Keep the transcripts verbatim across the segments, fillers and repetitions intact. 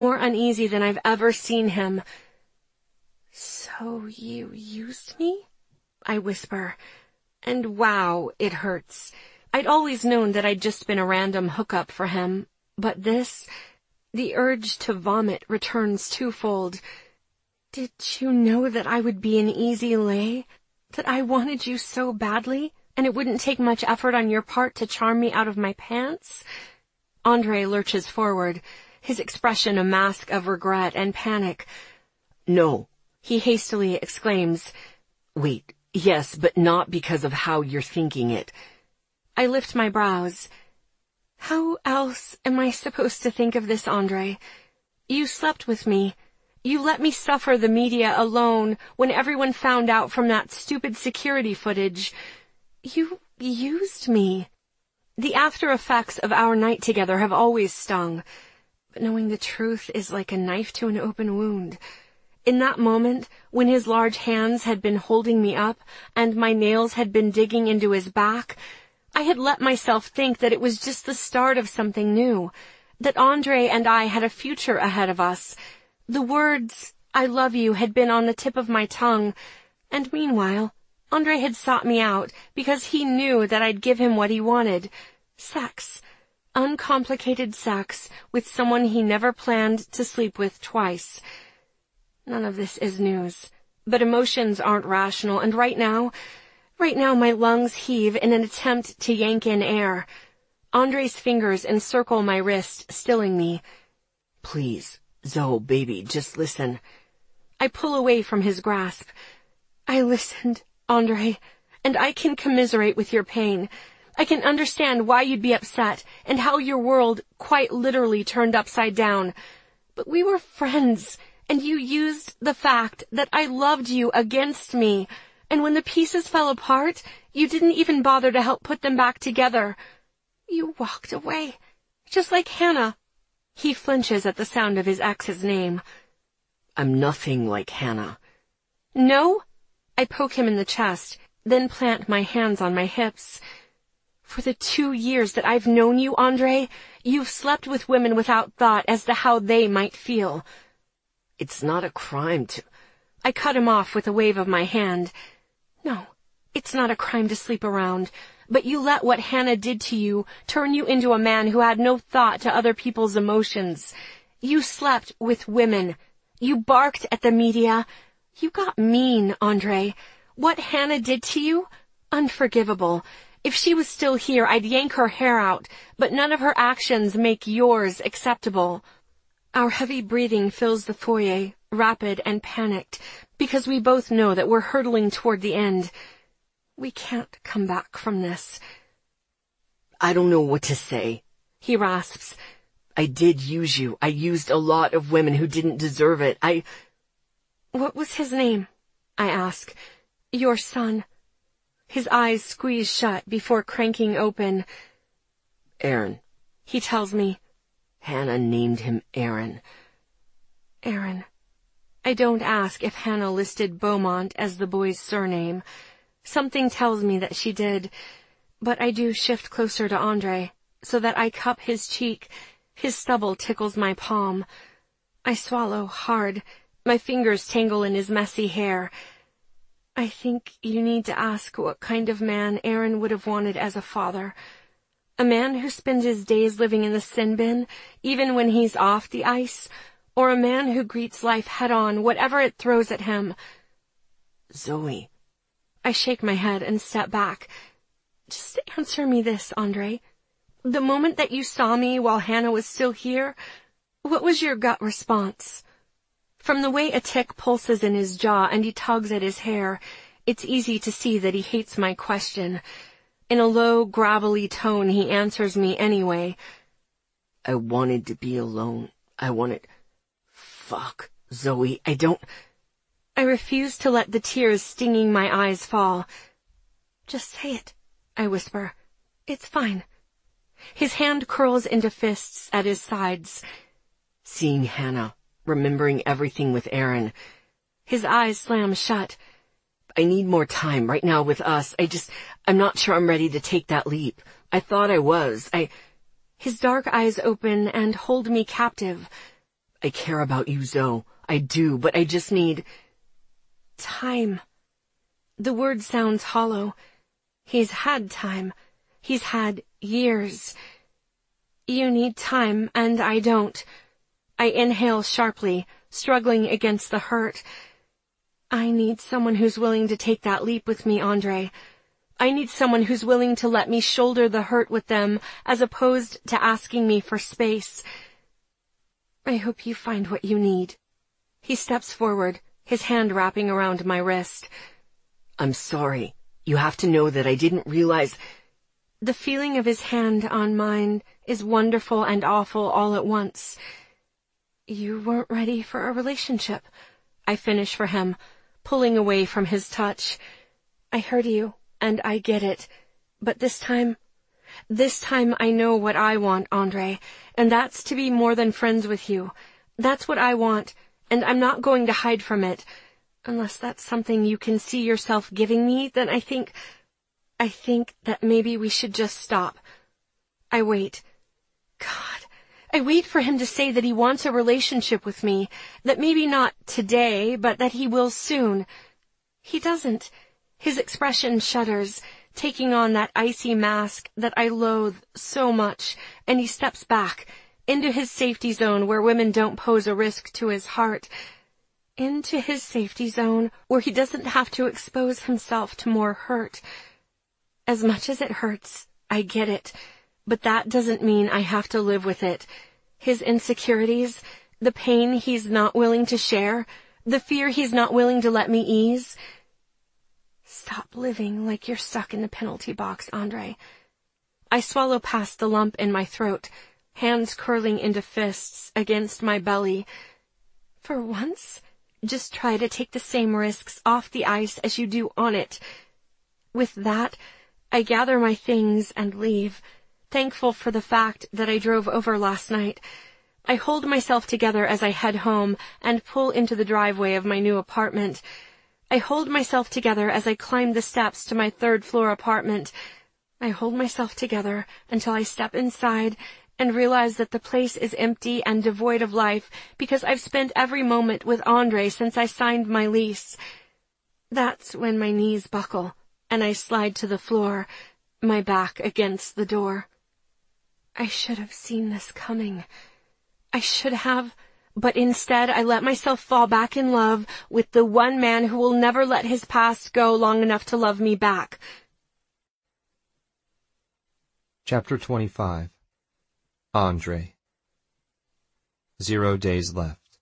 more uneasy than I've ever seen him. "So you used me?" I whisper. And wow, it hurts. I'd always known that I'd just been a random hookup for him, but this, the urge to vomit returns twofold. "Did you know that I would be an easy lay? That I wanted you so badly, and it wouldn't take much effort on your part to charm me out of my pants?" Andre lurches forward, his expression a mask of regret and panic. "No," he hastily exclaims. "Wait, yes, but not because of how you're thinking it." I lift my brows. How else am I supposed to think of this, Andre? You slept with me. You let me suffer the media alone when everyone found out from that stupid security footage. You used me. The after effects of our night together have always stung, but knowing the truth is like a knife to an open wound. In that moment, when his large hands had been holding me up and my nails had been digging into his back, I had let myself think that it was just the start of something new, that Andre and I had a future ahead of us. The words, "I love you," had been on the tip of my tongue, and meanwhile, Andre had sought me out because he knew that I'd give him what he wanted. Sex. Uncomplicated sex with someone he never planned to sleep with twice. None of this is news, but emotions aren't rational, and right now, right now my lungs heave in an attempt to yank in air. Andre's fingers encircle my wrist, stilling me. "Please, Zoe, baby, just listen." I pull away from his grasp. "I listened, Andre, and I can commiserate with your pain. I can understand why you'd be upset and how your world quite literally turned upside down. But we were friends, and you used the fact that I loved you against me. And when the pieces fell apart, you didn't even bother to help put them back together. You walked away, just like Hannah." He flinches at the sound of his ex's name. "I'm nothing like Hannah." "No?" I poke him in the chest, then plant my hands on my hips. "For the two years that I've known you, Andre, you've slept with women without thought as to how they might feel." "It's not a crime to—" I cut him off with a wave of my hand. "No, it's not a crime to sleep around, but you let what Hannah did to you turn you into a man who had no thought to other people's emotions. You slept with women. You barked at the media. You got mean, Andre. What Hannah did to you? Unforgivable. If she was still here, I'd yank her hair out, but none of her actions make yours acceptable." Our heavy breathing fills the foyer, rapid and panicked, because we both know that we're hurtling toward the end. We can't come back from this. "I don't know what to say," he rasps. "I did use you. I used a lot of women who didn't deserve it. I—" "What was his name?" I ask. "Your son." His eyes squeeze shut before cranking open. "Aaron," he tells me. "Hannah named him Aaron." Aaron. I don't ask if Hannah listed Beaumont as the boy's surname. Something tells me that she did, but I do shift closer to Andre, so that I cup his cheek. His stubble tickles my palm. I swallow hard. My fingers tangle in his messy hair. "I think you need to ask what kind of man Aaron would have wanted as a father. A man who spends his days living in the sin bin, even when he's off the ice, or a man who greets life head-on, whatever it throws at him." "Zoe." I shake my head and step back. "Just answer me this, Andre. The moment that you saw me while Hannah was still here, what was your gut response?" From the way a tick pulses in his jaw and he tugs at his hair, it's easy to see that he hates my question. In a low, gravelly tone, he answers me anyway. "I wanted to be alone. I wanted... Fuck, Zoe, I don't..." I refuse to let the tears stinging my eyes fall. "Just say it," I whisper. "It's fine." His hand curls into fists at his sides. "Seeing Hannah, remembering everything with Aaron." His eyes slam shut. "I need more time right now with us. I just, I'm not sure I'm ready to take that leap. I thought I was. I..." His dark eyes open and hold me captive. I care about you, Zoe. I do, but I just need... Time. The word sounds hollow. He's had time. He's had years. You need time, and I don't. I inhale sharply, struggling against the hurt. I need someone who's willing to take that leap with me, Andre. I need someone who's willing to let me shoulder the hurt with them, as opposed to asking me for space. I hope you find what you need. He steps forward, his hand wrapping around my wrist. I'm sorry. You have to know that I didn't realize... The feeling of his hand on mine is wonderful and awful all at once. You weren't ready for a relationship. I finish for him, pulling away from his touch. I heard you, and I get it. But this time... This time I know what I want, Andre, and that's to be more than friends with you. That's what I want, and I'm not going to hide from it. Unless that's something you can see yourself giving me, then I think... I think that maybe we should just stop. I wait. God, I wait for him to say that he wants a relationship with me, that maybe not today, but that he will soon. He doesn't. His expression shudders, taking on that icy mask that I loathe so much, and he steps back, into his safety zone where women don't pose a risk to his heart, into his safety zone where he doesn't have to expose himself to more hurt. As much as it hurts, I get it, but that doesn't mean I have to live with it. His insecurities, the pain he's not willing to share, the fear he's not willing to let me ease. Stop living like you're stuck in the penalty box, Andre. I swallow past the lump in my throat, hands curling into fists against my belly. For once, just try to take the same risks off the ice as you do on it. With that, I gather my things and leave, thankful for the fact that I drove over last night. I hold myself together as I head home and pull into the driveway of my new apartment. I hold myself together as I climb the steps to my third-floor apartment. I hold myself together until I step inside and realize that the place is empty and devoid of life because I've spent every moment with Andre since I signed my lease. That's when my knees buckle, and I slide to the floor, my back against the door. I should have seen this coming. I should have, but instead I let myself fall back in love with the one man who will never let his past go long enough to love me back. Chapter twenty-five. Andre. Zero days left.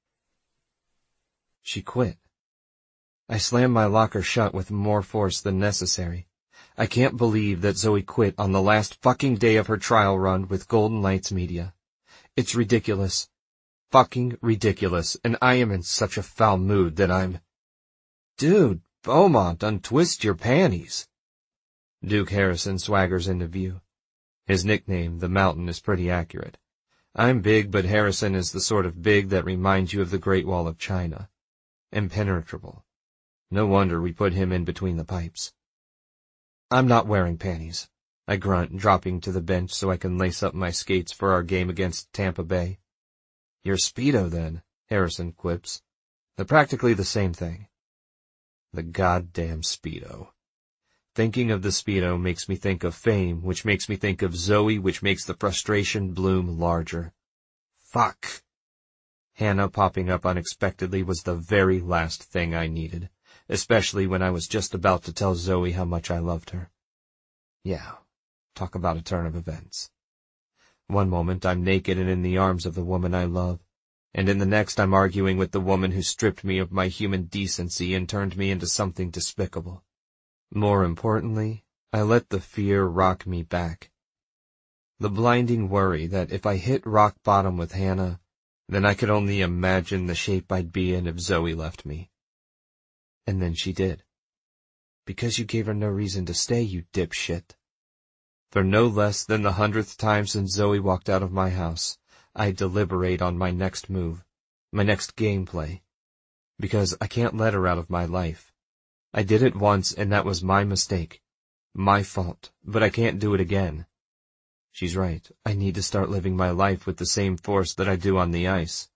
She quit. I slammed my locker shut with more force than necessary. I can't believe that Zoe quit on the last fucking day of her trial run with Golden Lights Media. It's ridiculous. Fucking ridiculous, and I am in such a foul mood that I'm... Dude, Beaumont, untwist your panties. Duke Harrison swaggers into view. His nickname, the Mountain, is pretty accurate. I'm big, but Harrison is the sort of big that reminds you of the Great Wall of China. Impenetrable. No wonder we put him in between the pipes. I'm not wearing panties, I grunt, dropping to the bench so I can lace up my skates for our game against Tampa Bay. Your Speedo, then, Harrison quips. They're practically the same thing. The goddamn Speedo. Thinking of the Speedo makes me think of fame, which makes me think of Zoe, which makes the frustration bloom larger. Fuck. Hannah popping up unexpectedly was the very last thing I needed, especially when I was just about to tell Zoe how much I loved her. Yeah, talk about a turn of events. One moment I'm naked and in the arms of the woman I love, and in the next I'm arguing with the woman who stripped me of my human decency and turned me into something despicable. More importantly, I let the fear rock me back. The blinding worry that if I hit rock bottom with Hannah, then I could only imagine the shape I'd be in if Zoe left me. And then she did. Because you gave her no reason to stay, you dipshit. For no less than the hundredth time since Zoe walked out of my house, I deliberate on my next move, my next gameplay. Because I can't let her out of my life. I did it once, and that was my mistake. My fault, but I can't do it again. She's right. I need to start living my life with the same force that I do on the ice.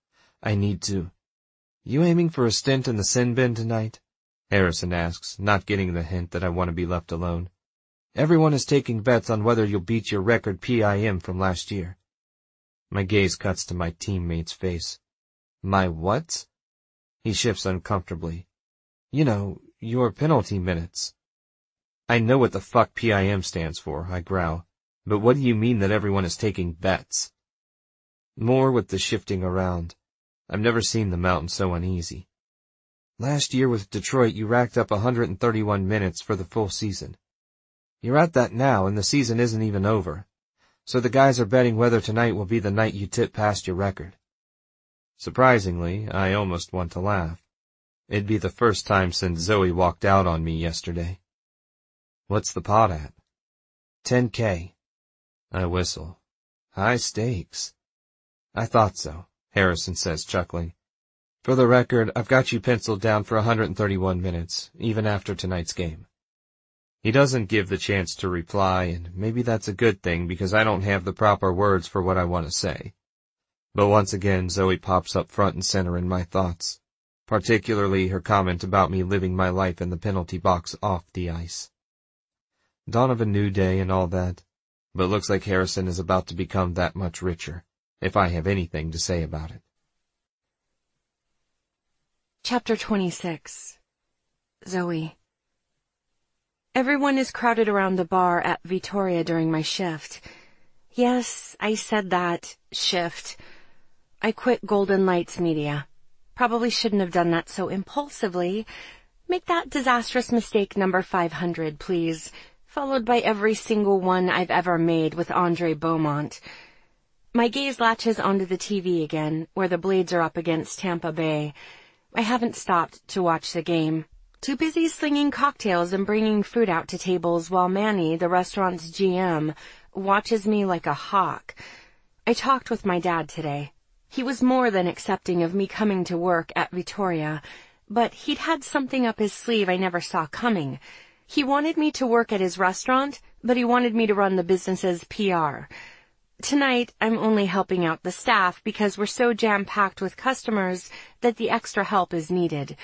I need to. You aiming for a stint in the sin bin tonight? Harrison asks, not getting the hint that I want to be left alone. Everyone is taking bets on whether you'll beat your record P I M from last year. My gaze cuts to my teammate's face. My what? He shifts uncomfortably. You know, your penalty minutes. I know what the fuck P I M stands for, I growl. But what do you mean that everyone is taking bets? More with the shifting around. I've never seen the mountain so uneasy. Last year with Detroit you racked up one hundred thirty-one minutes for the full season. You're at that now and the season isn't even over. So the guys are betting whether tonight will be the night you tip past your record. Surprisingly, I almost want to laugh. It'd be the first time since Zoe walked out on me yesterday. What's the pot at? ten K. I whistle. High stakes. I thought so, Harrison says, chuckling. For the record, I've got you penciled down for one hundred thirty-one minutes, even after tonight's game. He doesn't give the chance to reply, and maybe that's a good thing because I don't have the proper words for what I want to say. But once again, Zoe pops up front and center in my thoughts, particularly her comment about me living my life in the penalty box off the ice. Dawn of a new day and all that, but looks like Harrison is about to become that much richer, if I have anything to say about it. Chapter twenty-six. Zoe. Everyone is crowded around the bar at Vitoria during my shift. Yes, I said that, shift. I quit Golden Lights Media. Probably shouldn't have done that so impulsively. Make that disastrous mistake number five hundred, please, followed by every single one I've ever made with Andre Beaumont. My gaze latches onto the T V again, where the Blades are up against Tampa Bay. I haven't stopped to watch the game. Too busy slinging cocktails and bringing food out to tables while Manny, the restaurant's G M, watches me like a hawk. I talked with my dad today. He was more than accepting of me coming to work at Vitoria, but he'd had something up his sleeve I never saw coming. He wanted me to work at his restaurant, but he wanted me to run the business's P R. Tonight, I'm only helping out the staff because we're so jam-packed with customers that the extra help is needed.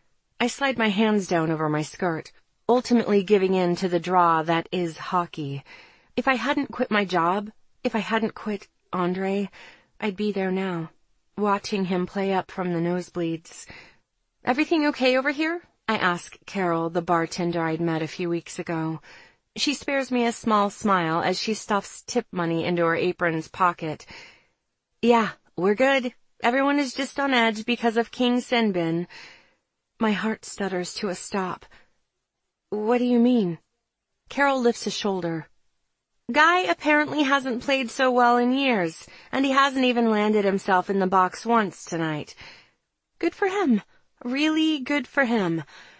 I slide my hands down over my skirt, ultimately giving in to the draw that is hockey. If I hadn't quit my job, if I hadn't quit Andre, I'd be there now, watching him play up from the nosebleeds. Everything okay over here? I ask Carol, the bartender I'd met a few weeks ago. She spares me a small smile as she stuffs tip money into her apron's pocket. Yeah, we're good. Everyone is just on edge because of King Sinbin. My heart stutters to a stop. What do you mean? Carol lifts a shoulder. Guy apparently hasn't played so well in years, and he hasn't even landed himself in the box once tonight. Good for him. Really good for him.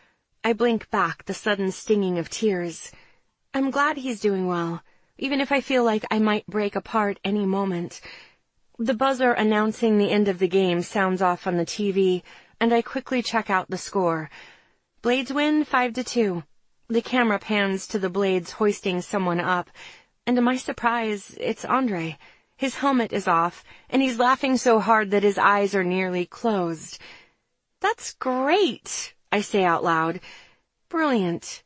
I blink back the sudden stinging of tears. I'm glad he's doing well, even if I feel like I might break apart any moment. The buzzer announcing the end of the game sounds off on the T V, and I quickly check out the score. Blades win five to two. The camera pans to the Blades hoisting someone up, and to my surprise, it's Andre. His helmet is off, and he's laughing so hard that his eyes are nearly closed. That's great, I say out loud. Brilliant.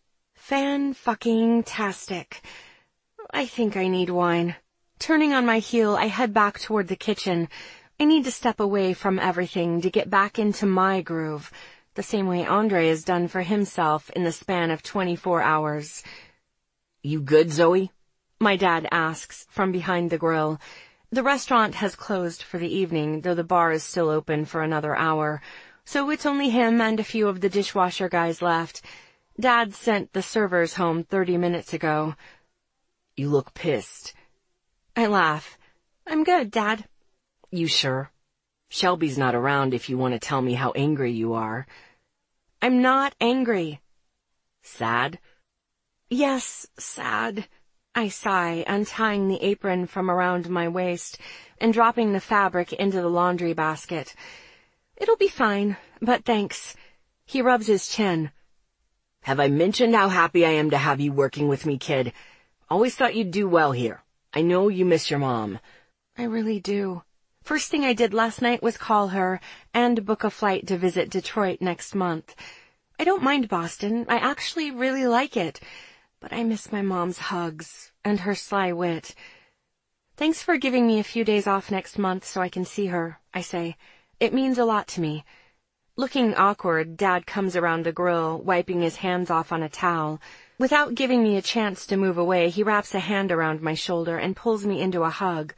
Fan-fucking-tastic. I think I need wine. Turning on my heel, I head back toward the kitchen. I need to step away from everything to get back into my groove, the same way Andre has done for himself in the span of twenty-four hours. You good, Zoe? My dad asks from behind the grill. The restaurant has closed for the evening, though the bar is still open for another hour, so it's only him and a few of the dishwasher guys left. Dad sent the servers home thirty minutes ago. You look pissed. I laugh. I'm good, Dad. You sure? Shelby's not around if you want to tell me how angry you are. I'm not angry. Sad? Yes, sad. I sigh, untying the apron from around my waist and dropping the fabric into the laundry basket. It'll be fine, but thanks. He rubs his chin. Have I mentioned how happy I am to have you working with me, kid? Always thought you'd do well here. I know you miss your mom. I really do. First thing I did last night was call her and book a flight to visit Detroit next month. I don't mind Boston. I actually really like it. But I miss my mom's hugs and her sly wit. Thanks for giving me a few days off next month so I can see her, I say. It means a lot to me. Looking awkward, Dad comes around the grill, wiping his hands off on a towel. Without giving me a chance to move away, he wraps a hand around my shoulder and pulls me into a hug.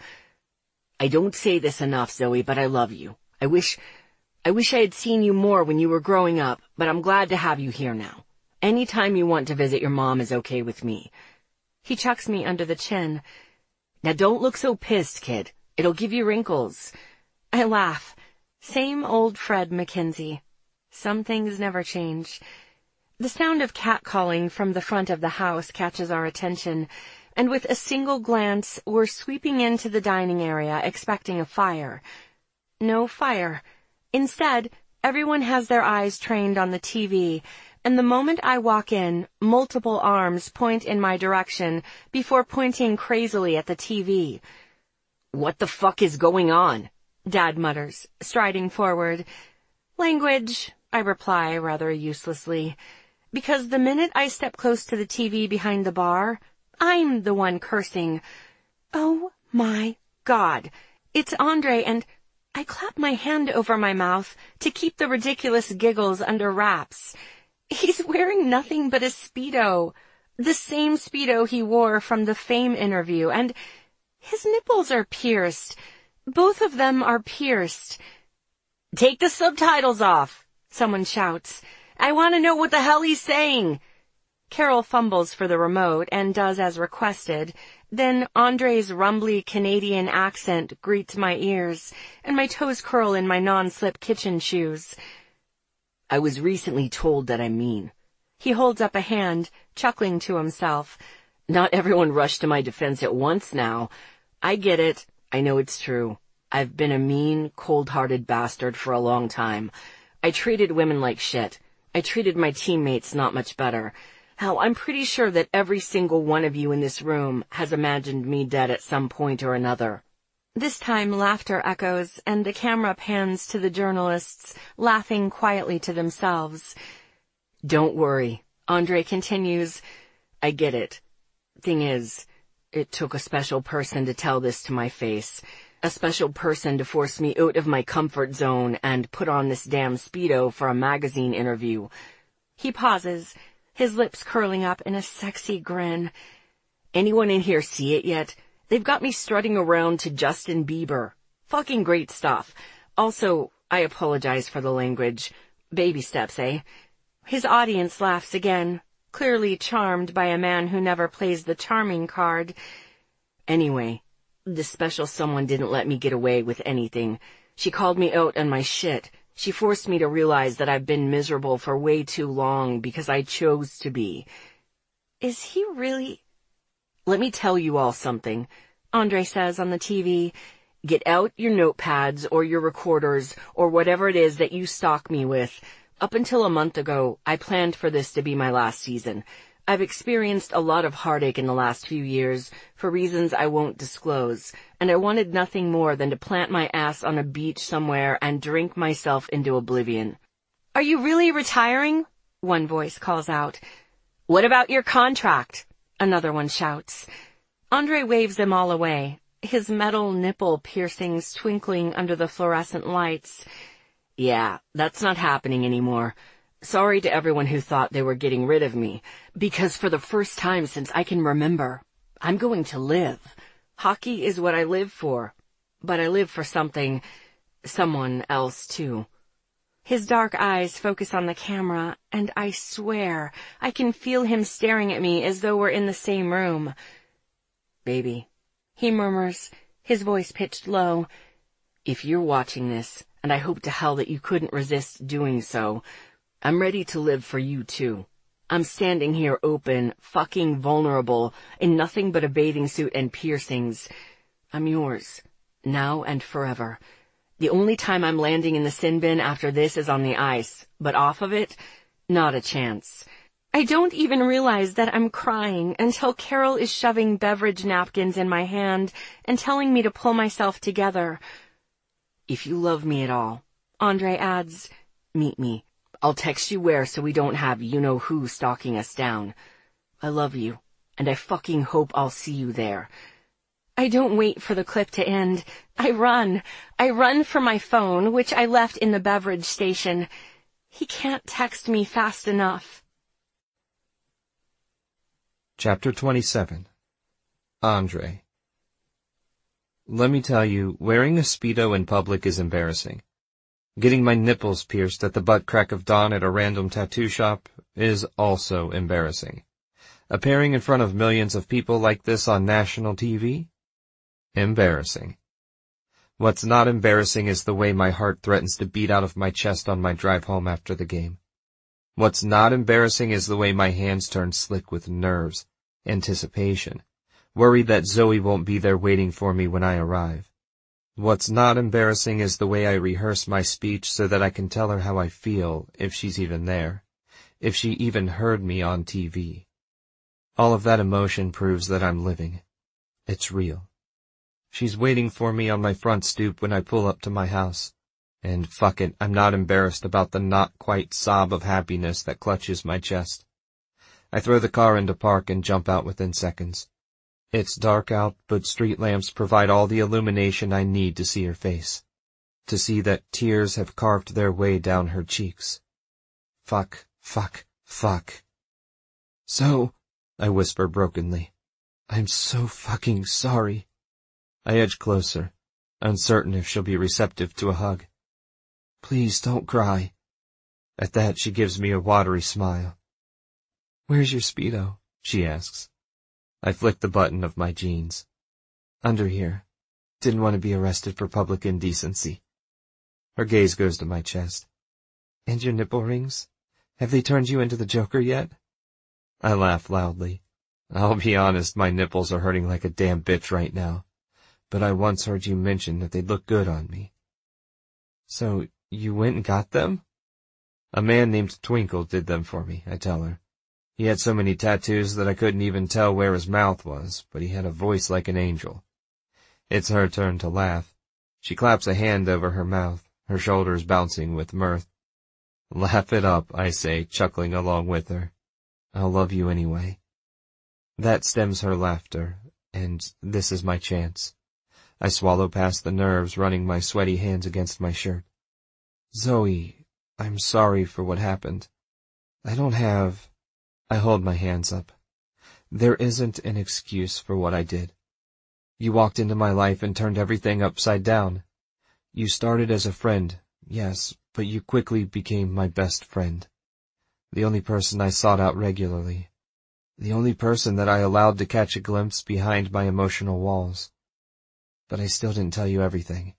I don't say this enough, Zoe, but I love you. I wish, I wish I had seen you more when you were growing up, but I'm glad to have you here now. Any time you want to visit your mom is okay with me. He chucks me under the chin. Now don't look so pissed, kid. It'll give you wrinkles. I laugh. Same old Fred McKenzie. Some things never change. The sound of catcalling from the front of the house catches our attention, and with a single glance, we're sweeping into the dining area expecting a fire. No fire. Instead, everyone has their eyes trained on the T V, and the moment I walk in, multiple arms point in my direction before pointing crazily at the T V. What the fuck is going on? Dad mutters, striding forward. Language, I reply rather uselessly, because the minute I step close to the T V behind the bar, I'm the one cursing. Oh my God, it's Andre, and I clap my hand over my mouth to keep the ridiculous giggles under wraps. He's wearing nothing but a Speedo, the same Speedo he wore from the Fame interview, and his nipples are pierced. Both of them are pierced. Take the subtitles off, someone shouts. I want to know what the hell he's saying. Carol fumbles for the remote and does as requested. Then Andre's rumbly Canadian accent greets my ears, and my toes curl in my non-slip kitchen shoes. I was recently told that I'm mean. He holds up a hand, chuckling to himself. Not everyone rushed to my defense at once now. I get it. I know it's true. I've been a mean, cold-hearted bastard for a long time. I treated women like shit. I treated my teammates not much better. Hell, I'm pretty sure that every single one of you in this room has imagined me dead at some point or another. This time laughter echoes, and the camera pans to the journalists, laughing quietly to themselves. Don't worry, Andre continues. I get it. Thing is, it took a special person to tell this to my face. A special person to force me out of my comfort zone and put on this damn Speedo for a magazine interview. He pauses, his lips curling up in a sexy grin. Anyone in here see it yet? They've got me strutting around to Justin Bieber. Fucking great stuff. Also, I apologize for the language. Baby steps, eh? His audience laughs again, clearly charmed by a man who never plays the charming card. Anyway, this special someone didn't let me get away with anything. She called me out on my shit. She forced me to realize that I've been miserable for way too long because I chose to be. Is he really... Let me tell you all something, Andre says on the T V. Get out your notepads or your recorders or whatever it is that you stalk me with. Up until a month ago, I planned for this to be my last season. I've experienced a lot of heartache in the last few years for reasons I won't disclose, and I wanted nothing more than to plant my ass on a beach somewhere and drink myself into oblivion. Are you really retiring? One voice calls out. What about your contract? Another one shouts. Andre waves them all away, his metal nipple piercings twinkling under the fluorescent lights. Yeah, that's not happening anymore. Sorry to everyone who thought they were getting rid of me, because for the first time since I can remember, I'm going to live. Hockey is what I live for, but I live for something, someone else too. His dark eyes focus on the camera, and I swear I can feel him staring at me as though we're in the same room. Baby, he murmurs, his voice pitched low. If you're watching this, and I hope to hell that you couldn't resist doing so, I'm ready to live for you too. I'm standing here open, fucking vulnerable, in nothing but a bathing suit and piercings. I'm yours, now and forever. The only time I'm landing in the sin bin after this is on the ice, but off of it, not a chance. I don't even realize that I'm crying until Carol is shoving beverage napkins in my hand and telling me to pull myself together. If you love me at all, Andre adds, meet me. I'll text you where so we don't have you-know-who stalking us down. I love you, and I fucking hope I'll see you there. I don't wait for the clip to end. I run. I run for my phone, which I left in the beverage station. He can't text me fast enough. Chapter twenty-seven. Andre. Let me tell you, wearing a Speedo in public is embarrassing. Getting my nipples pierced at the butt crack of dawn at a random tattoo shop is also embarrassing. Appearing in front of millions of people like this on national T V? Embarrassing. What's not embarrassing is the way my heart threatens to beat out of my chest on my drive home after the game. What's not embarrassing is the way my hands turn slick with nerves, anticipation, worry that Zoe won't be there waiting for me when I arrive. What's not embarrassing is the way I rehearse my speech so that I can tell her how I feel, if she's even there, if she even heard me on T V. All of that emotion proves that I'm living. It's real. She's waiting for me on my front stoop when I pull up to my house. And fuck it, I'm not embarrassed about the not-quite sob of happiness that clutches my chest. I throw the car into park and jump out within seconds. It's dark out, but street lamps provide all the illumination I need to see her face. To see that tears have carved their way down her cheeks. Fuck, fuck, fuck. So, I whisper brokenly, I'm so fucking sorry. I edge closer, uncertain if she'll be receptive to a hug. Please don't cry. At that, she gives me a watery smile. Where's your Speedo? She asks. I flick the button of my jeans. Under here. Didn't want to be arrested for public indecency. Her gaze goes to my chest. And your nipple rings? Have they turned you into the Joker yet? I laugh loudly. I'll be honest, my nipples are hurting like a damn bitch right now. But I once heard you mention that they'd look good on me. So, you went and got them? A man named Twinkle did them for me, I tell her. He had so many tattoos that I couldn't even tell where his mouth was, but he had a voice like an angel. It's her turn to laugh. She claps a hand over her mouth, her shoulders bouncing with mirth. Laugh it up, I say, chuckling along with her. I'll love you anyway. That stems her laughter, and this is my chance. I swallow past the nerves running my sweaty hands against my shirt. Zoe, I'm sorry for what happened. I don't have... I hold my hands up. There isn't an excuse for what I did. You walked into my life and turned everything upside down. You started as a friend, yes, but you quickly became my best friend. The only person I sought out regularly. The only person that I allowed to catch a glimpse behind my emotional walls. But I still didn't tell you everything.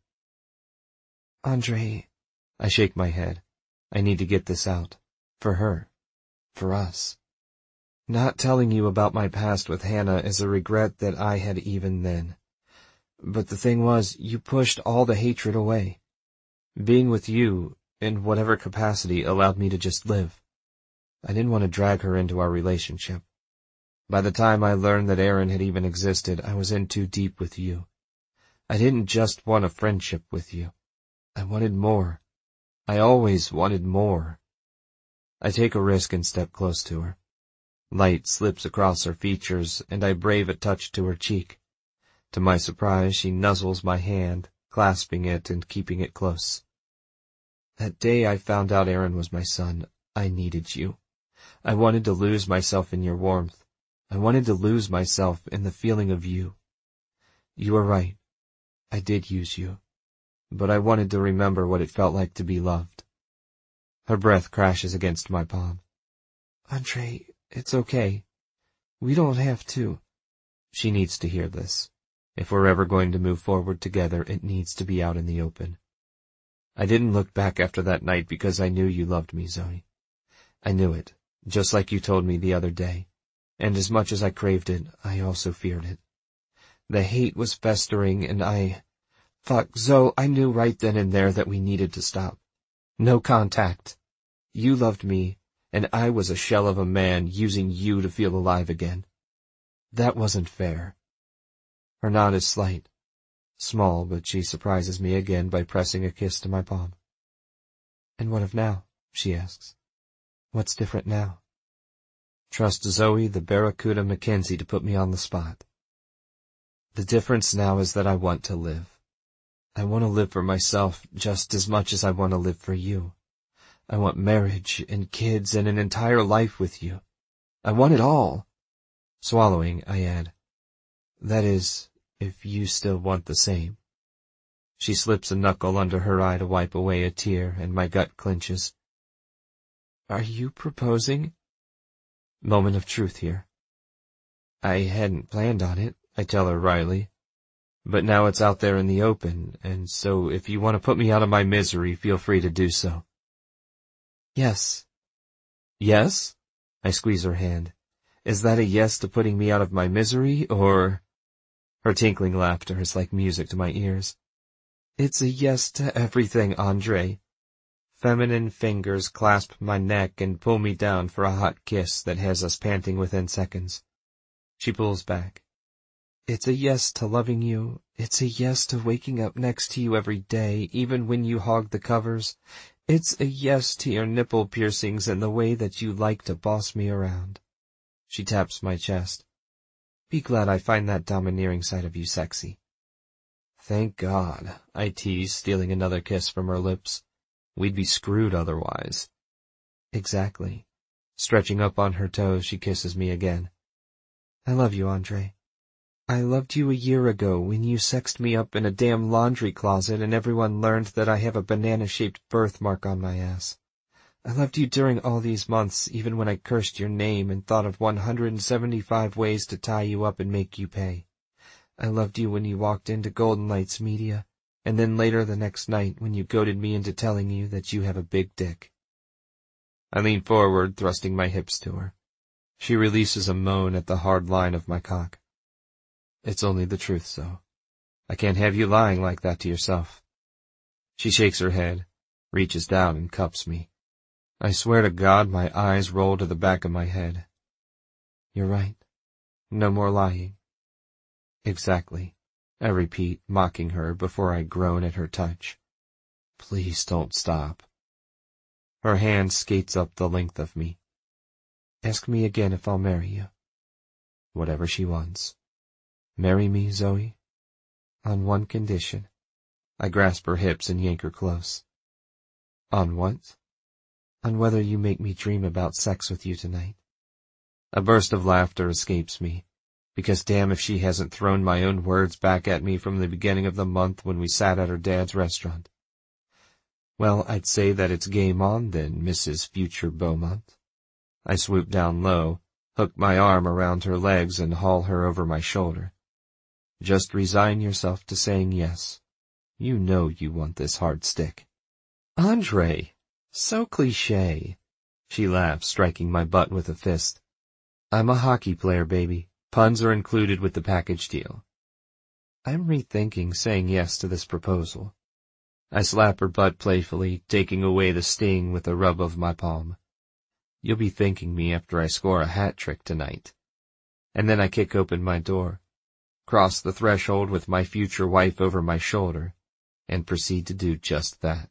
Andre, I shake my head. I need to get this out. For her. For us. Not telling you about my past with Hannah is a regret that I had even then. But the thing was, you pushed all the hatred away. Being with you, in whatever capacity, allowed me to just live. I didn't want to drag her into our relationship. By the time I learned that Aaron had even existed, I was in too deep with you. I didn't just want a friendship with you. I wanted more. I always wanted more. I take a risk and step close to her. Light slips across her features, and I brave a touch to her cheek. To my surprise, she nuzzles my hand, clasping it and keeping it close. That day I found out Aaron was my son, I needed you. I wanted to lose myself in your warmth. I wanted to lose myself in the feeling of you. You were right. I did use you. But I wanted to remember what it felt like to be loved. Her breath crashes against my palm. Andre, it's okay. We don't have to. She needs to hear this. If we're ever going to move forward together, it needs to be out in the open. I didn't look back after that night because I knew you loved me, Zoe. I knew it, just like you told me the other day. And as much as I craved it, I also feared it. The hate was festering, and I... Fuck, Zoe, I knew right then and there that we needed to stop. No contact. You loved me, and I was a shell of a man using you to feel alive again. That wasn't fair. Her nod is slight. Small, but she surprises me again by pressing a kiss to my palm. "And what of now?" she asks. "What's different now?" Trust Zoe the Barracuda Mackenzie to put me on the spot. The difference now is that I want to live. I want to live for myself just as much as I want to live for you. I want marriage and kids and an entire life with you. I want it all. Swallowing, I add, "That is, if you still want the same." She slips a knuckle under her eye to wipe away a tear, and my gut clenches. "Are you proposing?" Moment of truth here. "I hadn't planned on it," I tell her wryly. "But now it's out there in the open, and so if you want to put me out of my misery, feel free to do so." "Yes." "Yes?" I squeeze her hand. "Is that a yes to putting me out of my misery, or—" Her tinkling laughter is like music to my ears. "It's a yes to everything, Andre." Feminine fingers clasp my neck and pull me down for a hot kiss that has us panting within seconds. She pulls back. "It's a yes to loving you. It's a yes to waking up next to you every day, even when you hog the covers. It's a yes to your nipple piercings and the way that you like to boss me around." She taps my chest. "Be glad I find that domineering side of you sexy." "Thank God," I tease, stealing another kiss from her lips. "We'd be screwed otherwise." "Exactly." Stretching up on her toes, she kisses me again. "I love you, Andre. I loved you a year ago when you sexed me up in a damn laundry closet and everyone learned that I have a banana-shaped birthmark on my ass. I loved you during all these months, even when I cursed your name and thought of one hundred seventy-five ways to tie you up and make you pay. I loved you when you walked into Golden Lights Media, and then later the next night when you goaded me into telling you that you have a big dick." I lean forward, thrusting my hips to her. She releases a moan at the hard line of my cock. "It's only the truth, so. I can't have you lying like that to yourself." She shakes her head, reaches down and cups me. I swear to God my eyes roll to the back of my head. "You're right. No more lying." "Exactly," I repeat, mocking her before I groan at her touch. "Please don't stop." Her hand skates up the length of me. "Ask me again if I'll marry you." Whatever she wants. "Marry me, Zoe?" "On one condition." I grasp her hips and yank her close. "On what?" "On whether you make me dream about sex with you tonight." A burst of laughter escapes me, because damn if she hasn't thrown my own words back at me from the beginning of the month when we sat at her dad's restaurant. "Well, I'd say that it's game on then, Missus Future Beaumont." I swoop down low, hook my arm around her legs and haul her over my shoulder. "Just resign yourself to saying yes. You know you want this hard stick." "Andre, so cliché." She laughs, striking my butt with a fist. "I'm a hockey player, baby. Puns are included with the package deal." I'm rethinking saying yes to this proposal. I slap her butt playfully, taking away the sting with a rub of my palm. "You'll be thanking me after I score a hat trick tonight." And then I kick open my door, cross the threshold with my future wife over my shoulder, and proceed to do just that.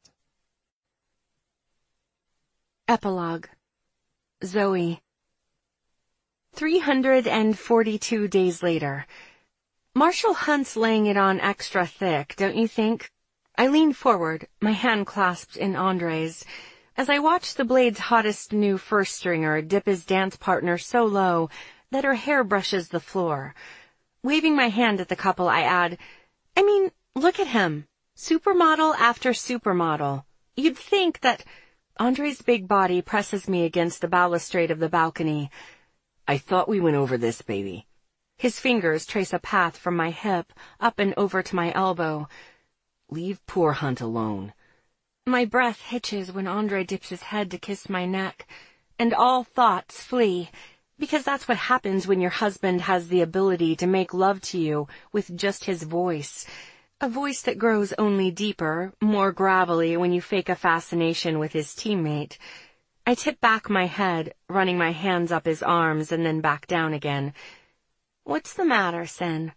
Epilogue. Zoe. Three hundred and forty-two days later. Marshall Hunt's laying it on extra thick, don't you think? I lean forward, my hand clasped in Andre's, as I watch the Blade's hottest new first stringer dip his dance partner so low that her hair brushes the floor. Waving my hand at the couple, I add, I mean, look at him. Supermodel after supermodel. You'd think that... Andre's big body presses me against the balustrade of the balcony. "I thought we went over this, baby." His fingers trace a path from my hip up and over to my elbow. "Leave poor Hunt alone." My breath hitches when Andre dips his head to kiss my neck, and all thoughts flee, because that's what happens when your husband has the ability to make love to you with just his voice. A voice that grows only deeper, more gravelly when you fake a fascination with his teammate. I tip back my head, running my hands up his arms and then back down again. "What's the matter, Sen?"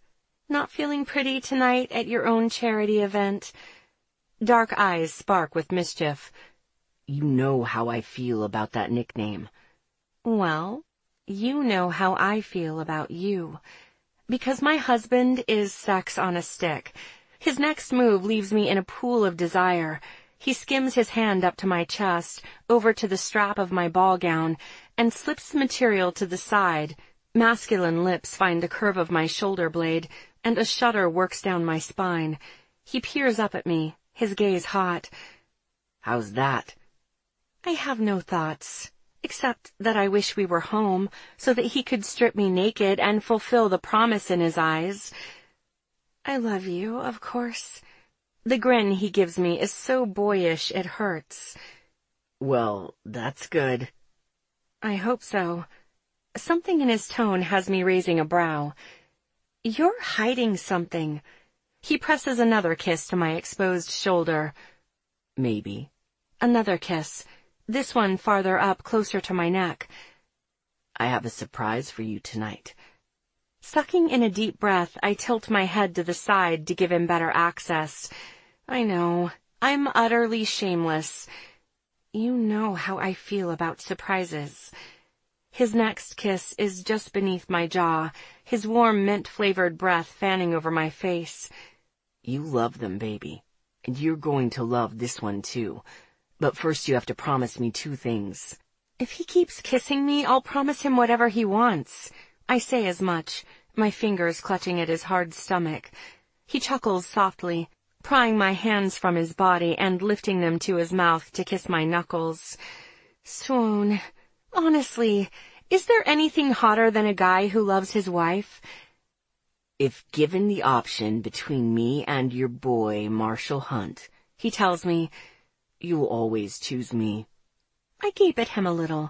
Not feeling pretty tonight at your own charity event? Dark eyes spark with mischief. You know how I feel about that nickname. Well, you know how I feel about you. Because my husband is sex on a stick. His next move leaves me in a pool of desire. He skims his hand up to my chest, over to the strap of my ball gown, and slips the material to the side. Masculine lips find the curve of my shoulder blade, and a shudder works down my spine. He peers up at me, his gaze hot. How's that? I have no thoughts, except that I wish we were home, so that he could strip me naked and fulfill the promise in his eyes. I love you, of course. The grin he gives me is so boyish it hurts. Well, that's good. I hope so. Something in his tone has me raising a brow. You're hiding something. He presses another kiss to my exposed shoulder. Maybe. Another kiss. This one farther up, closer to my neck. I have a surprise for you tonight. Sucking in a deep breath, I tilt my head to the side to give him better access. I know. I'm utterly shameless. You know how I feel about surprises. His next kiss is just beneath my jaw, his warm mint-flavored breath fanning over my face. You love them, baby. And you're going to love this one, too. But first you have to promise me two things. If he keeps kissing me, I'll promise him whatever he wants. I say as much, my fingers clutching at his hard stomach. He chuckles softly, prying my hands from his body and lifting them to his mouth to kiss my knuckles. Swoon, honestly, is there anything hotter than a guy who loves his wife? If given the option between me and your boy, Marshall Hunt, he tells me, you'll always choose me. I gape at him a little.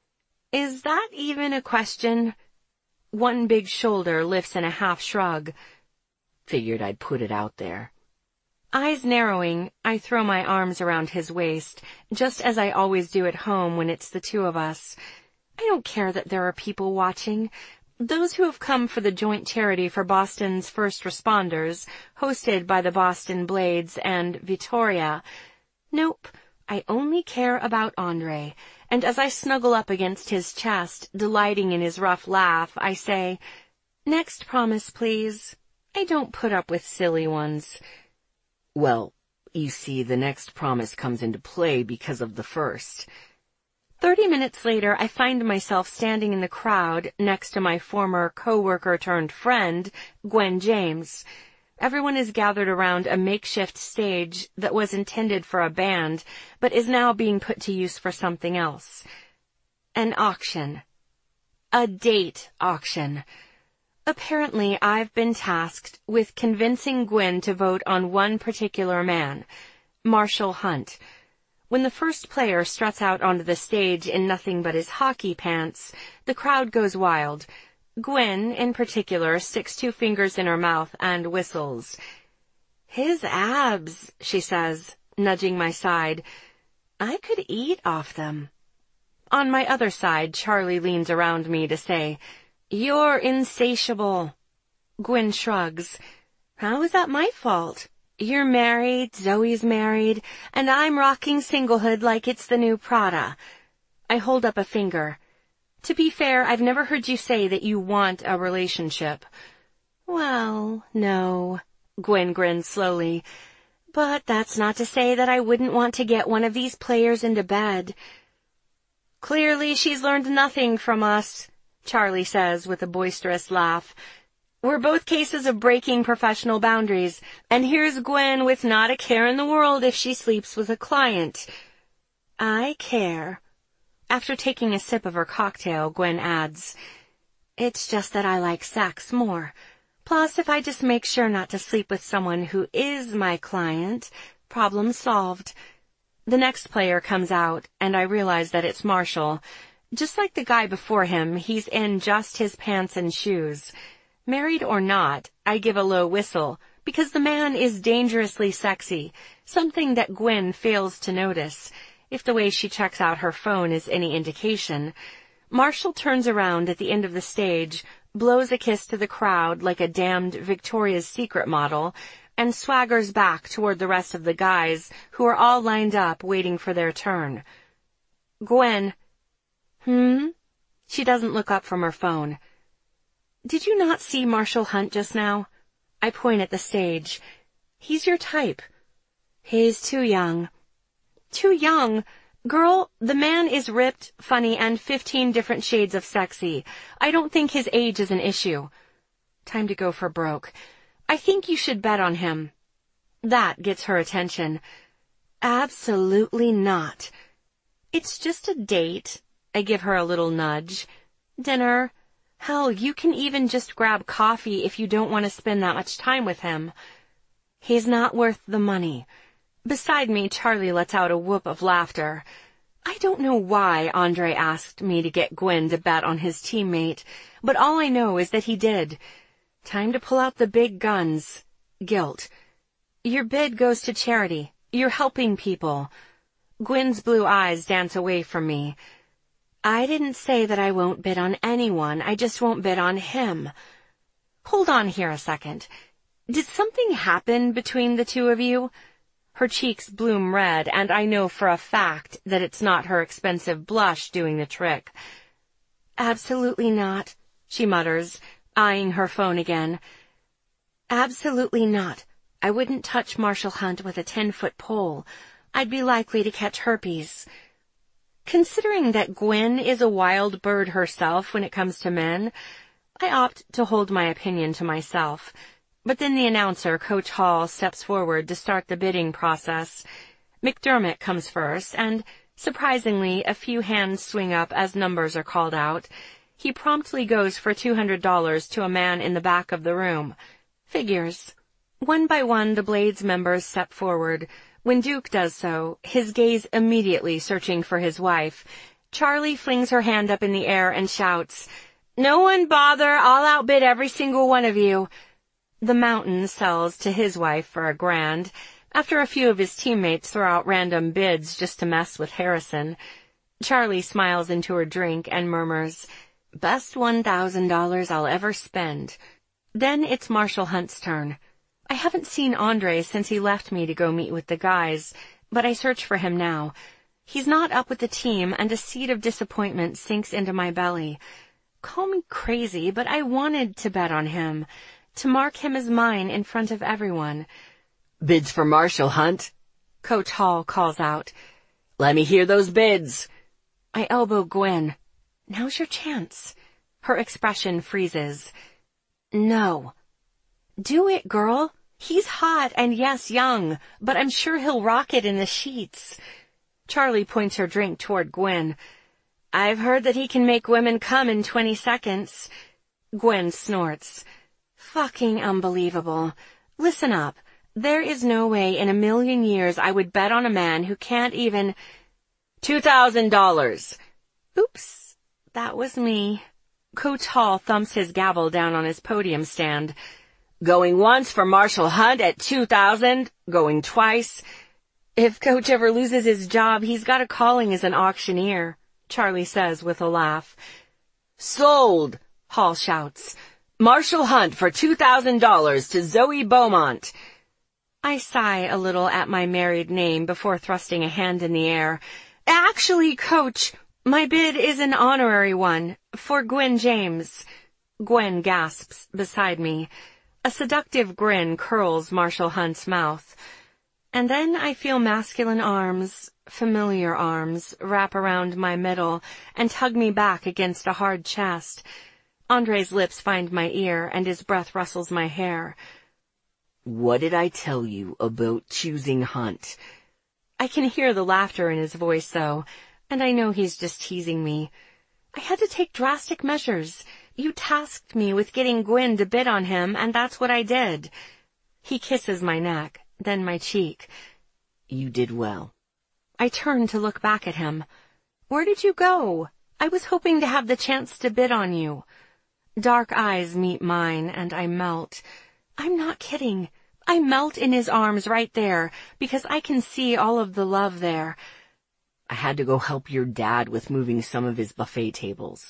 Is that even a question? One big shoulder lifts in a half shrug. Figured I'd put it out there. Eyes narrowing, I throw my arms around his waist, just as I always do at home when it's the two of us. I don't care that there are people watching. Those who have come for the joint charity for Boston's first responders, hosted by the Boston Blades and Vittoria. Nope, I only care about Andre, and as I snuggle up against his chest, delighting in his rough laugh, I say, next promise, please. I don't put up with silly ones. Well, you see, the next promise comes into play because of the first. Thirty minutes later, I find myself standing in the crowd next to my former co-worker turned friend, Gwen James. Everyone is gathered around a makeshift stage that was intended for a band, but is now being put to use for something else. An auction. A date auction. Apparently, I've been tasked with convincing Gwen to vote on one particular man, Marshall Hunt. When the first player struts out onto the stage in nothing but his hockey pants, the crowd goes wild. Gwen, in particular, sticks two fingers in her mouth and whistles. His abs, she says, nudging my side. I could eat off them. On my other side, Charlie leans around me to say, You're insatiable. Gwen shrugs. How is that my fault? You're married, Zoe's married, and I'm rocking singlehood like it's the new Prada. I hold up a finger. To be fair, I've never heard you say that you want a relationship. Well, no, Gwen grins slowly. But that's not to say that I wouldn't want to get one of these players into bed. Clearly she's learned nothing from us, Charlie says with a boisterous laugh. We're both cases of breaking professional boundaries, and here's Gwen with not a care in the world if she sleeps with a client. I care. After taking a sip of her cocktail, Gwen adds, It's just that I like sex more. Plus, if I just make sure not to sleep with someone who is my client, problem solved. The next player comes out, and I realize that it's Marshall. Just like the guy before him, he's in just his pants and shoes. Married or not, I give a low whistle, because the man is dangerously sexy, something that Gwen fails to notice, if the way she checks out her phone is any indication. Marshall turns around at the end of the stage, blows a kiss to the crowd like a damned Victoria's Secret model, and swaggers back toward the rest of the guys who are all lined up waiting for their turn. Gwen. Hmm? She doesn't look up from her phone. Did you not see Marshall Hunt just now? I point at the stage. He's your type. He's too young. Too young? Girl, the man is ripped, funny, and fifteen different shades of sexy. I don't think his age is an issue. Time to go for broke. I think you should bet on him. That gets her attention. Absolutely not. It's just a date. I give her a little nudge. Dinner. Hell, you can even just grab coffee if you don't want to spend that much time with him. He's not worth the money. Beside me, Charlie lets out a whoop of laughter. I don't know why Andre asked me to get Gwen to bet on his teammate, but all I know is that he did. Time to pull out the big guns. Guilt. Your bid goes to charity. You're helping people. Gwen's blue eyes dance away from me. I didn't say that I won't bid on anyone. I just won't bid on him. Hold on here a second. Did something happen between the two of you? Her cheeks bloom red, and I know for a fact that it's not her expensive blush doing the trick. Absolutely not, she mutters, eyeing her phone again. Absolutely not. I wouldn't touch Marshall Hunt with a ten-foot pole. I'd be likely to catch herpes. Considering that Gwen is a wild bird herself when it comes to men, I opt to hold my opinion to myself. But then the announcer, Coach Hall, steps forward to start the bidding process. McDermott comes first, and, surprisingly, a few hands swing up as numbers are called out. He promptly goes for two hundred dollars to a man in the back of the room. Figures. One by one, the Blades members step forward. When Duke does so, his gaze immediately searching for his wife, Charlie flings her hand up in the air and shouts, "No one bother, I'll outbid every single one of you." The Mountain sells to his wife for a grand, after a few of his teammates throw out random bids just to mess with Harrison. Charlie smiles into her drink and murmurs, "Best one thousand dollars I'll ever spend." Then it's Marshall Hunt's turn. I haven't seen Andre since he left me to go meet with the guys, but I search for him now. He's not up with the team, and a seed of disappointment sinks into my belly. Call me crazy, but I wanted to bet on him, to mark him as mine in front of everyone. "Bids for Marshall Hunt," Coach Hall calls out. "Let me hear those bids." I elbow Gwen. Now's your chance. Her expression freezes. No. Do it, girl. He's hot and yes, young, but I'm sure he'll rock it in the sheets. Charlie points her drink toward Gwen. I've heard that he can make women come in twenty seconds. Gwen snorts. Fucking unbelievable. Listen up. There is no way in a million years I would bet on a man who can't even... Two thousand dollars. Oops. That was me. Coach Hall thumps his gavel down on his podium stand. Going once for Marshall Hunt at two thousand, going twice. If Coach ever loses his job, he's got a calling as an auctioneer, Charlie says with a laugh. Sold, Hall shouts. Marshall Hunt for two thousand dollars to Zoe Beaumont. I sigh a little at my married name before thrusting a hand in the air. Actually, Coach, my bid is an honorary one, for Gwen James. Gwen gasps beside me. A seductive grin curls Marshall Hunt's mouth. And then I feel masculine arms, familiar arms, wrap around my middle and tug me back against a hard chest. Andre's lips find my ear and his breath rustles my hair. What did I tell you about choosing Hunt? I can hear the laughter in his voice, though, and I know he's just teasing me. I had to take drastic measures. You tasked me with getting Gwen to bid on him, and that's what I did. He kisses my neck, then my cheek. You did well. I turn to look back at him. Where did you go? I was hoping to have the chance to bid on you. Dark eyes meet mine, and I melt. I'm not kidding. I melt in his arms right there, because I can see all of the love there. I had to go help your dad with moving some of his buffet tables.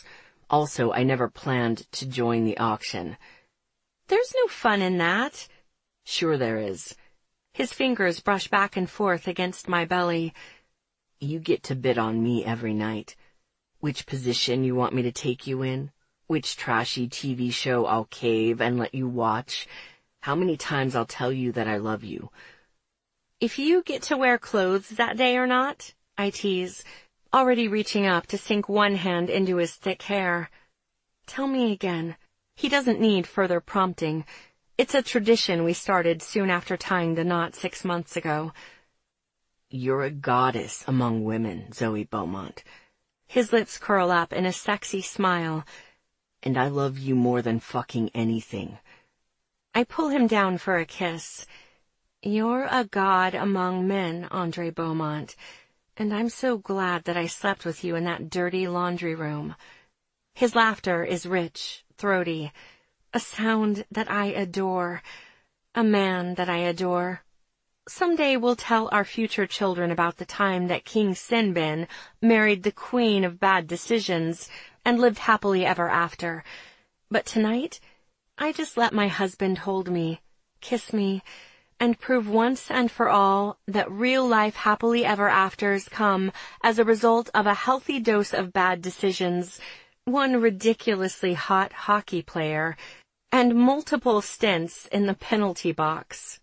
Also, I never planned to join the auction. There's no fun in that. Sure there is. His fingers brush back and forth against my belly. You get to bid on me every night. Which position you want me to take you in? Which trashy T V show I'll cave and let you watch? How many times I'll tell you that I love you? If you get to wear clothes that day or not, I tease, already reaching up to sink one hand into his thick hair. Tell me again. He doesn't need further prompting. It's a tradition we started soon after tying the knot six months ago. You're a goddess among women, Zoe Beaumont. His lips curl up in a sexy smile. And I love you more than fucking anything. I pull him down for a kiss. You're a god among men, Andre Beaumont, and I'm so glad that I slept with you in that dirty laundry room. His laughter is rich, throaty, a sound that I adore, a man that I adore. Someday we'll tell our future children about the time that King Sinbin married the queen of bad decisions and lived happily ever after. But tonight, I just let my husband hold me, kiss me, and prove once and for all that real-life happily ever afters come as a result of a healthy dose of bad decisions, one ridiculously hot hockey player, and multiple stints in the penalty box.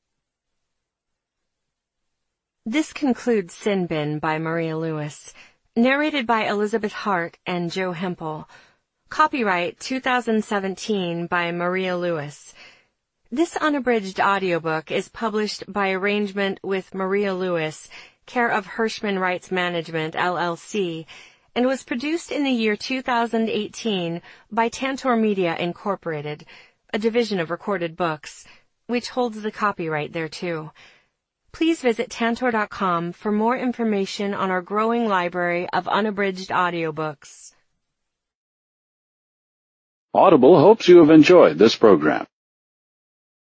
This concludes Sinbin by Maria Lewis, narrated by Elizabeth Hart and Joe Hempel. Copyright two thousand seventeen by Maria Lewis. This unabridged audiobook is published by arrangement with Maria Lewis, care of Hirschman Rights Management, L L C, and was produced in the year two thousand eighteen by Tantor Media Incorporated, a division of Recorded Books, which holds the copyright thereto. Please visit Tantor dot com for more information on our growing library of unabridged audiobooks. Audible hopes you have enjoyed this program.